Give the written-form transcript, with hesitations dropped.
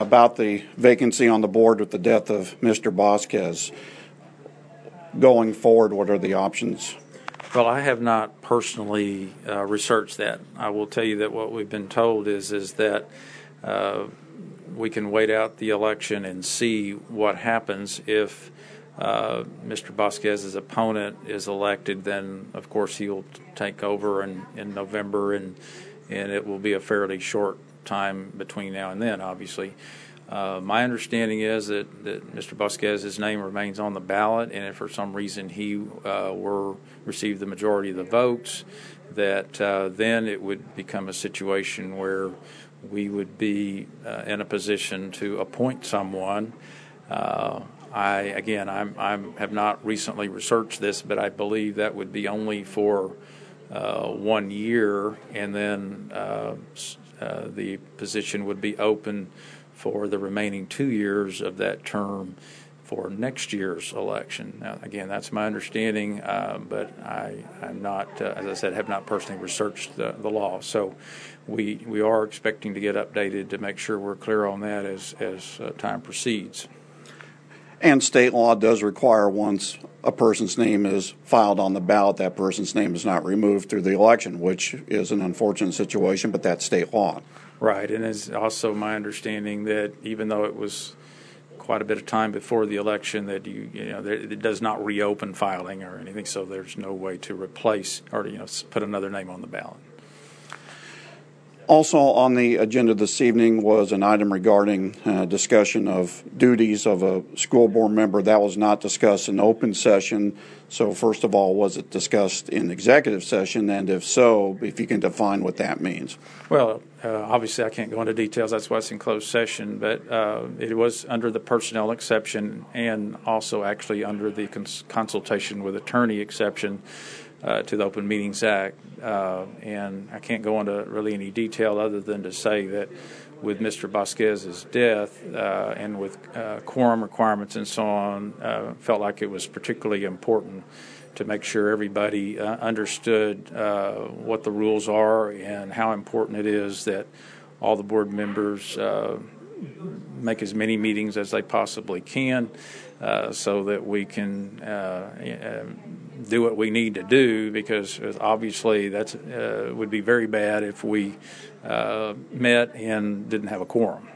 about the vacancy on the board with the death of Mr. Vasquez. Going forward, what are the options? Well, I have not personally researched that. I will tell you that what we've been told is that we can wait out the election and see what happens. If Mr. Vasquez's opponent is elected, then of course he'll take over in November, and it will be a fairly short time between now and then, obviously. My understanding is that Mr. Vasquez's name remains on the ballot, and if for some reason he receive the majority of the votes, that then it would become a situation where we would be in a position to appoint someone. I have not recently researched this, but I believe that would be only for 1 year, and then the position would be open for the remaining 2 years of that term for next year's election. Now, again, that's my understanding, but I'm not, as I said, have not personally researched the law. So we are expecting to get updated to make sure we're clear on that as time proceeds. And state law does require once a person's name is filed on the ballot, that person's name is not removed through the election, which is an unfortunate situation, but that's state law. Right, and it's also my understanding that even though it was quite a bit of time before the election, that it does not reopen filing or anything, so there's no way to replace or put another name on the ballot. Also on the agenda this evening was an item regarding discussion of duties of a school board member. That was not discussed in open session. So first of all, was it discussed in executive session? And if so, if you can define what that means. Well, obviously I can't go into details. That's why it's in closed session. But it was under the personnel exception and also actually under the consultation with attorney exception to the Open Meetings Act. And I can't go into really any detail other than to say that with Mr. Vasquez's death and with quorum requirements and so on, felt like it was particularly important to make sure everybody understood what the rules are and how important it is that all the board members make as many meetings as they possibly can so that we can do what we need to do, because obviously that would be very bad if we met and didn't have a quorum.